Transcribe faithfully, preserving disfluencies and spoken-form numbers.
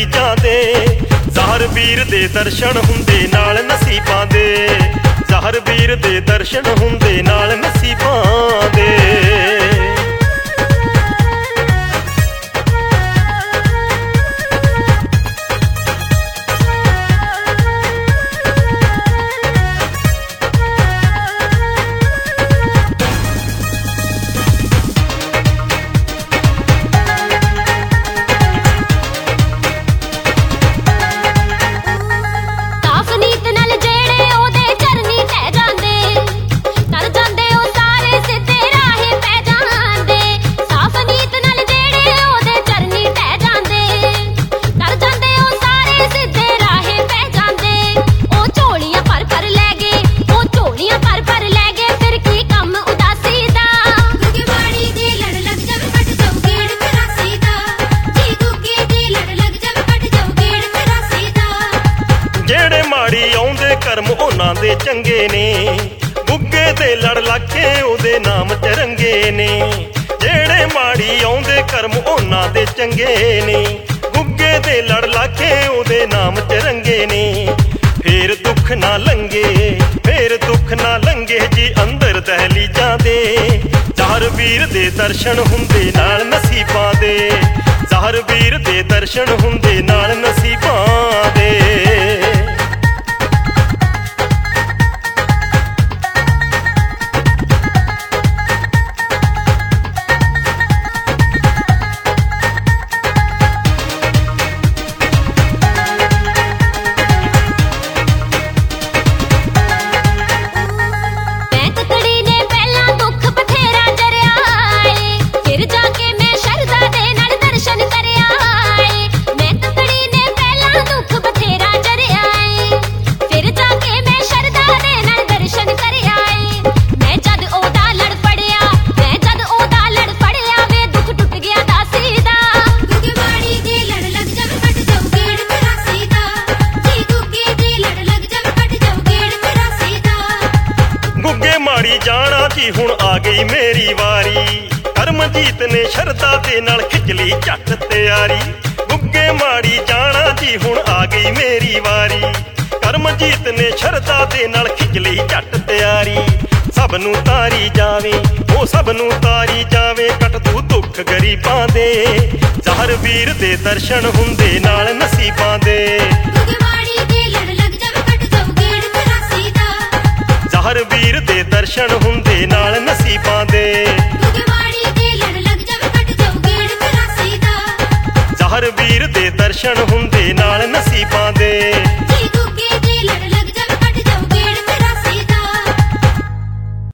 ਦਹਿਲੀਜ਼ਾਂ ਦੇ। ਜ਼ਾਹਰ ਵੀਰ ਦੇ ਦਰਸ਼ਨ ਹੁੰਦੇ ਨਾਲ ਨਸੀਬਾਂ ਦੇ। ਜ਼ਾਹਰ ਵੀਰ ਦੇ ਦਰਸ਼ਨ ਹੁੰਦੇ ਨਾਲ ਨਸੀਬਾਂ ਦੇ। ਕਰਮ ਉਹਨਾਂ ਦੇ ਚੰਗੇ ਨੇ, ਗੁੱਗੇ ਦੇ ਲੜ ਲਾਕੇ ਉਹਦੇ ਨਾਮ ਚ ਰੰਗੇ ਨੇ। ਜਿਹੜੇ ਮਾੜੀ ਆਉਂਦੇ ਕਰਮ ਉਹਨਾਂ ਦੇ ਚੰਗੇ ਨੇ, ਗੁੱਗੇ ਦੇ ਲੜ ਲਾਕੇ ਉਹਦੇ ਨਾਮ ਚ ਰੰਗੇ ਨੇ। ਫੇਰ ਦੁੱਖ ਨਾ ਲੰਗੇ, ਫੇਰ ਦੁੱਖ ਨਾ ਲੰਗੇ ਜੀ ਅੰਦਰ ਦਹਿਲੀਜ਼ਾਂ ਦੇ। ਜ਼ਾਹਰ ਵੀਰ ਦੇ ਦਰਸ਼ਨ ਹੁੰਦੇ ਨਾਲ ਨਸੀਬਾਂ ਦੇ। ਜ਼ਾਹਰ ਵੀਰ ਦੇ ਦਰਸ਼ਨ ਹੁੰਦੇ ਨਾਲ ਨਸੀਬਾਂ ਦੇ। ਮਾੜੀ ਜਾਣਾ ਜੀ ਹੁਣ ਆ ਗਈ ਮੇਰੀ ਵਾਰੀ। ਕਰਮਜੀਤ ਨੇ ਸ਼ਰਧਾ ਦੇ ਨਾਲ ਖਿੱਚ ਲਈ ਝੱਟ ਤਿਆਰੀ। ਗੁੱਗੇ ਮਾੜੀ ਜਾਣਾ ਜੀ ਹੁਣ ਆ ਗਈ ਮੇਰੀ ਵਾਰੀ। ਕਰਮਜੀਤ ਨੇ ਸ਼ਰਧਾ ਦੇ ਨਾਲ ਖਿੱਚ ਲਈ ਝੱਟ ਤਿਆਰੀ। ਸਭ ਨੂੰ ਤਾਰੀ ਜਾਵੇ, ਉਹ ਸਭ ਨੂੰ ਤਾਰੀ ਜਾਵੇ, ਕੱਟ ਤੂੰ ਦੁੱਖ ਗਰੀਬਾਂ ਦੇ। ਜ਼ਾਹਰ ਵੀਰ ਦੇ ਦਰਸ਼ਨ ਹੁੰਦੇ ਨਾਲ ਨਸੀਬਾਂ ਦੇ। ਜ਼ਾਹਰ ਵੀਰ ਦੇ ਦਰਸ਼ਨ ਹੁੰਦੇ ਨਾਲ ਨਸੀਬਾਂ ਦੇ। ਜ਼ਾਹਰ ਵੀਰ ਦੇ ਦਰਸ਼ਨ ਹੁੰਦੇ ਨਾਲ ਨਸੀਬਾਂ